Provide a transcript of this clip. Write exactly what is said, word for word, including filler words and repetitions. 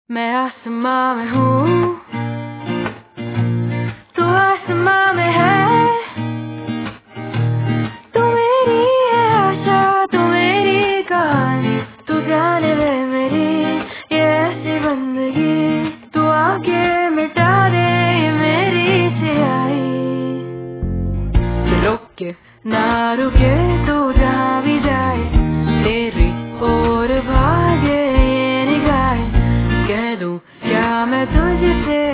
मैं आसमां में हूँ, तू आसमां में है। तू मेरी है आशा, तू मेरी कहानी, तू जाने ले मेरी ये ऐसी बंदगी। तू आके मिटा दे ये मेरी स्याही। रुके ना रुके तू जहाँ भी जाए, तेरी ओर भागे ये निगाहें। कह दूं क्या मैं तुझसे